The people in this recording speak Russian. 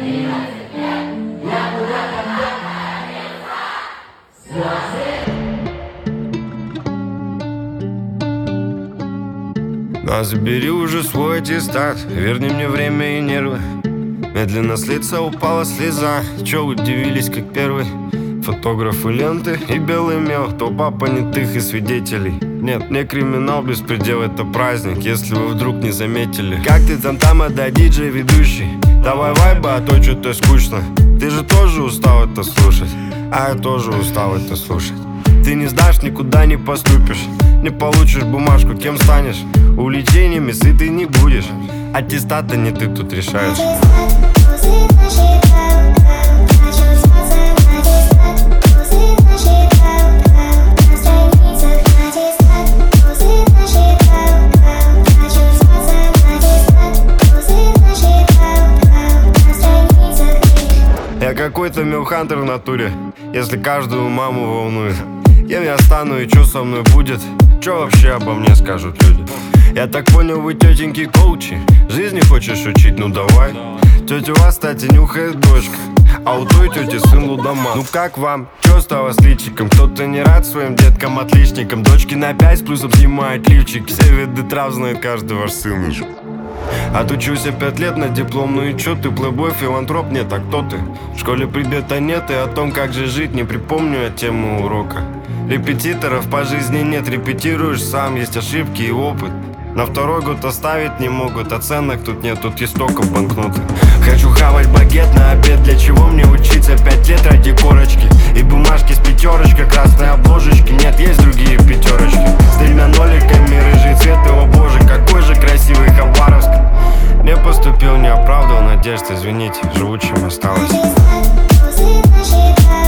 А забери уже свой аттестат, верни мне время и нервы. Медленно с лица упала слеза. Чё удивились, как первый? Фотографы, ленты и белый мел, толпа понятых и свидетелей. Нет, не криминал, беспредел, это праздник, если вы вдруг не заметили. Как ты там, да, диджей ведущий? Давай вайба, а то что-то скучно. Ты же тоже устал это слушать, а я тоже устал это слушать. Ты не сдашь, никуда не поступишь, не получишь бумажку, кем станешь? Увлечениями сытый не будешь, аттестата не ты тут решаешь. Я какой-то милхантер в натуре, если каждую маму волнует. Кем я стану и что со мной будет? Что вообще обо мне скажут люди? Я так понял, вы тетеньки коучи, жизни хочешь учить? Ну давай. Тетя у вас, кстати, нюхает дочка, а у той тети сын лудоман. Ну как вам? Чё стало с личиком? Кто-то не рад своим деткам-отличникам? Дочки на 5 с плюсом снимают лифчик. Все виды трав знает каждый ваш сын. Отучился 5 лет на диплом, ну и чё ты, плейбой, филантроп? Нет, а кто ты? В школе предмета нет, и о том, как же жить, не припомню я тему урока. Репетиторов по жизни нет, репетируешь сам, есть ошибки и опыт. На второй год оставить не могут, оценок тут нет, тут есть только банкноты. Хочу хавать багет на обед, для чего мне учиться 5 лет ради корочки? И бумажки с пятерочкой, красной обложечки, нет, есть другие пятерочки. С 3 ноликами, рыжий цвет, о боже, какой же красивый Хабаровск. Не поступил, не оправдывал надежд, извините, живучим осталось.